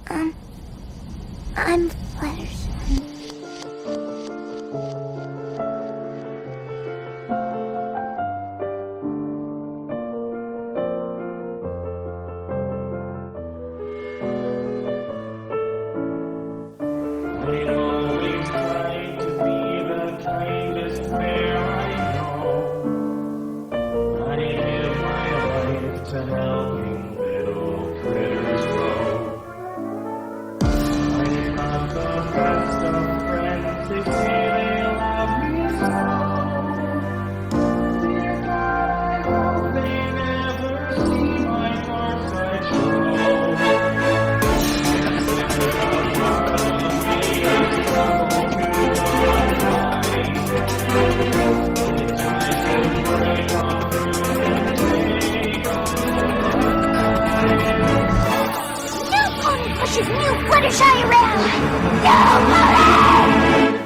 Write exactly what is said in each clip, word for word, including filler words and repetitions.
Um, I'm Fluttershy. They always try to be the kindest bear I know. I give my life to helping little critters grow. I'm not the best of friends, they say they love me so. Dear God, I hope they never see my dark side show. Pushes new Fluttershy around! No, Fluttershy!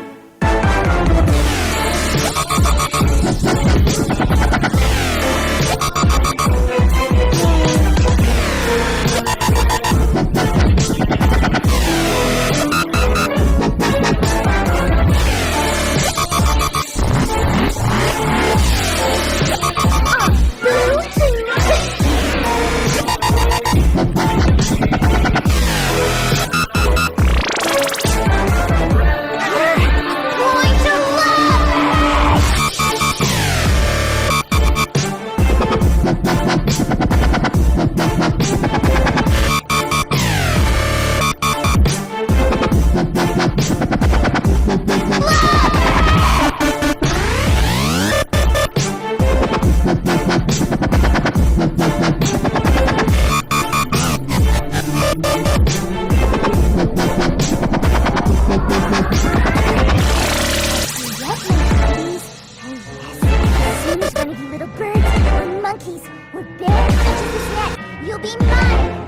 Little birds or monkeys or bears touches this net, you'll be mine!